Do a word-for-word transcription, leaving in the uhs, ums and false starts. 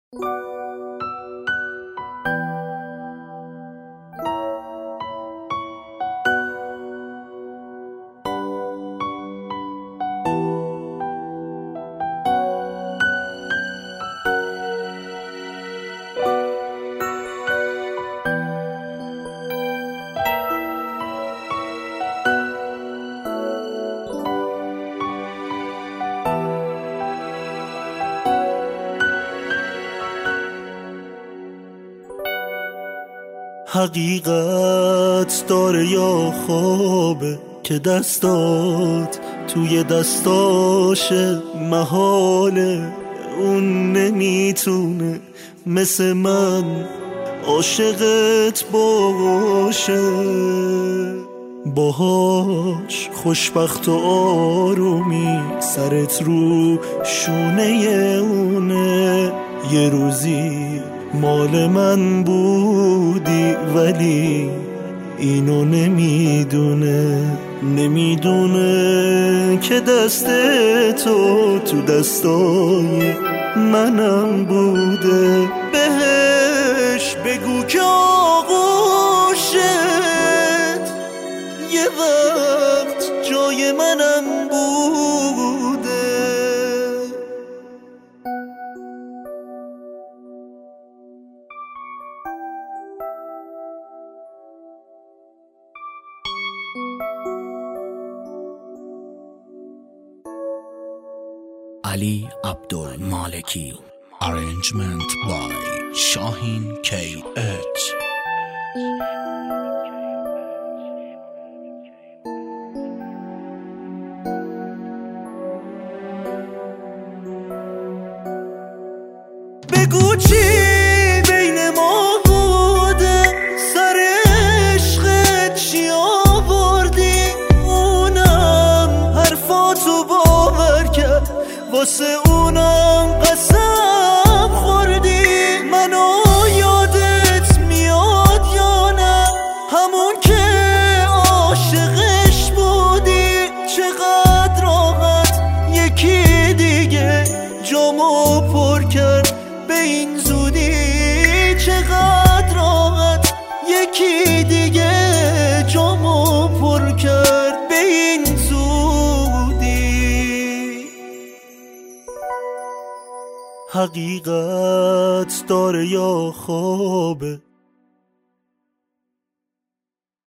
حقیقت داره یا خوابه که دستات توی دستاشه، محاله اون نمیتونه مثل من عاشقت باشه، باهاش خوشبخت و آرومی سرت رو شونه اونه. یه روزی مال من بودی ولی اینو نمیدونه، نمیدونه که دست تو تو دستای منم بوده. بهش بگو که آغوشت یه وقت جای منم بوده. علی عبدالمالکی. Arrangement by Shahin کی اچ. بگو چی بین ما بوده، سر عشقت چی آوردی، اونم حرفاتو باور کرد، واسه اونم قسم خوردی. منو یادت میاد یا نه، همون که عاشقش بودی، چقدر راحت یکی دیگه جامو پر کرد به این زودی، چقدر راحت یکی دیگه جامو پر کرد به این زودی. حقیقت داره یا خوابه